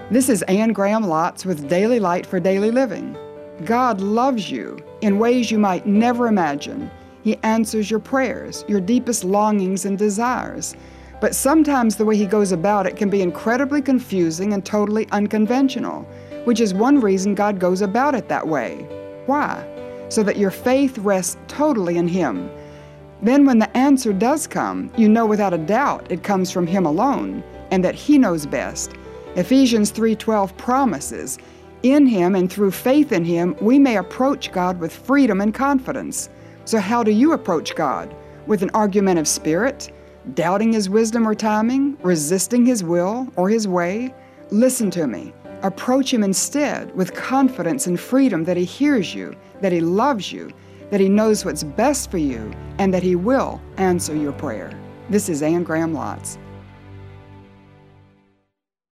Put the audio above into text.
This is Anne Graham Lotz with Daily Light for Daily Living. God loves you in ways you might never imagine. He answers your prayers, your deepest longings and desires. But sometimes the way He goes about it can be incredibly confusing and totally unconventional, which is one reason God goes about it that way. Why? So that your faith rests totally in Him. Then when the answer does come, you know without a doubt it comes from Him alone, and that He knows best. Ephesians 3:12 promises, in Him and through faith in Him, we may approach God with freedom and confidence. So how do you approach God? With an argumentative spirit? Doubting His wisdom or timing? Resisting His will or His way? Listen to me. Approach Him instead with confidence and freedom that He hears you, that He loves you, that He knows what's best for you, and that He will answer your prayer. This is Anne Graham Lotz.